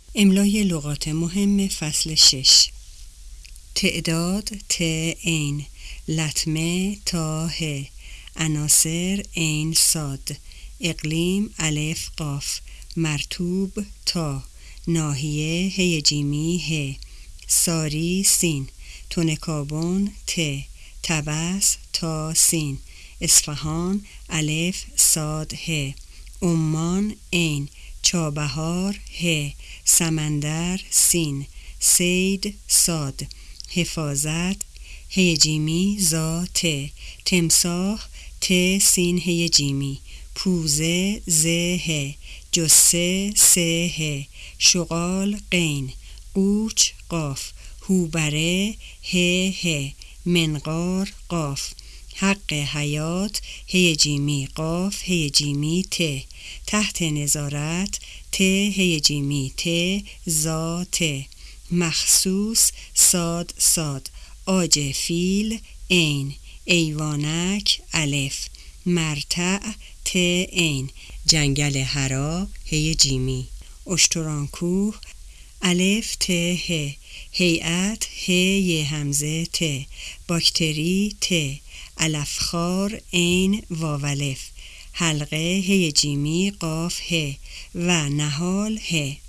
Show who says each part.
Speaker 1: املای لغات مهم فصل 6. تعداد ت عین، لطمه تا ه، عناصر عین صاد، اقلیم الف قاف، مرطوب تا، ناحیه ه جیمی ه، ساری سین، تونکابون ت، طبس تا سین، اصفهان الف صاد ه، عمان عین، چابهار ه، سمندر سین، صید صاد، حفاظت ه جیمی زا ت، تمساح ت سین ه جیمی، پوزه ز ه، جسه س ه، شغال غین، قوچ قاف، هوبره ه ه، منقار قاف، حق حیات ه جیمی قاف ه جیمی ت، تحت نظارت ت ه جیمی ت زا ت، مخصوص صاد صاد، عاج فیل عین، ایوانک الف، مرتع ت عین، جنگل حرا ه جیمی، اشترانکوه الف ت ه، هیئت ه ی همزه ت، باکتری ت، علفخوار عین واو الف، حلقه ه جیمی قاف ه و نهال ه.